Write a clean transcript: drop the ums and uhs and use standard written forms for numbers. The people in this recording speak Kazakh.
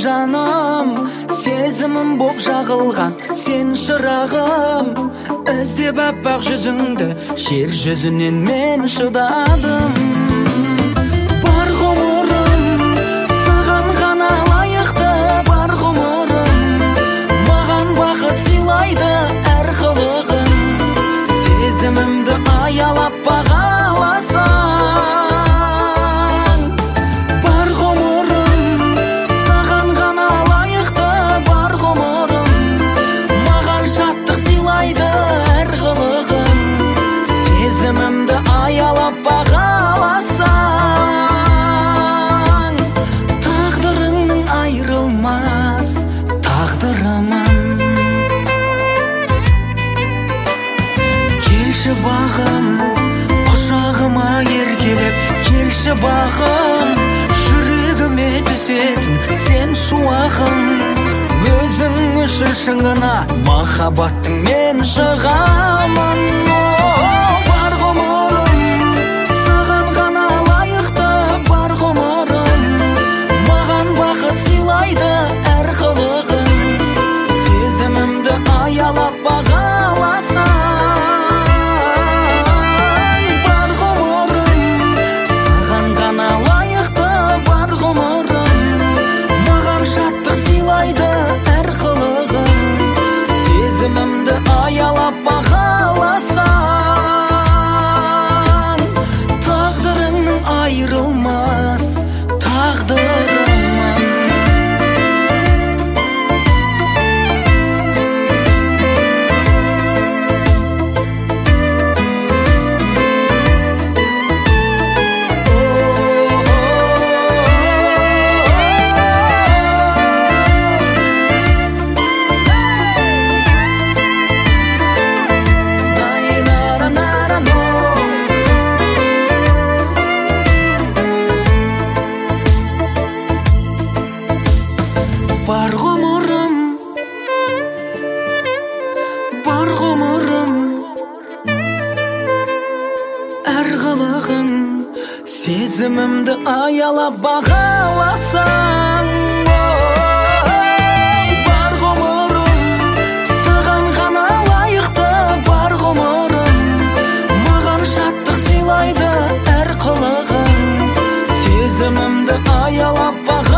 жаным, сезімім боп жағылған сен шырағым. Іздеп аппақ жүзіңді жер жүзінен мен шыдадым. Бар ғұмырым саған ғана лайықты, бар ғұмырым маған бақыт сыйлайды әр қылығың. Сезімімді аялап бағаласаң, бар ғұмырым саған ғана лайықты, бар ғұмырым маған шаттық сыйлайды әр қылығың. Сезімімді аялап бағаласаң, тағдырыңның айрылмас тағдырымын. Келші бағым, құшағыма еркелеп, келші бағым, жүрегіме түсетін сен шуағым. Өзің үшін шыңына махаббаттың мен шығамын. Бар ғұмырым саған ғана лайықты, бар ғұмырым маған бақыт сыйлайды әр қылығың. Сезімімді аялап бағаласаң, әр қылығың. Сезімімді аялап бағаласаң, тағдырыңның айрылмас тағдырымын. Бар ғұмырым, бар ғұмырым әр қылығың. Сезімімді аялап бағаласаң, бар ғұмырым саған ғана лайықты, бар ғұмырым маған шаттық сыйлайды әр қылығың. Сезімімді аялап бағаласаң,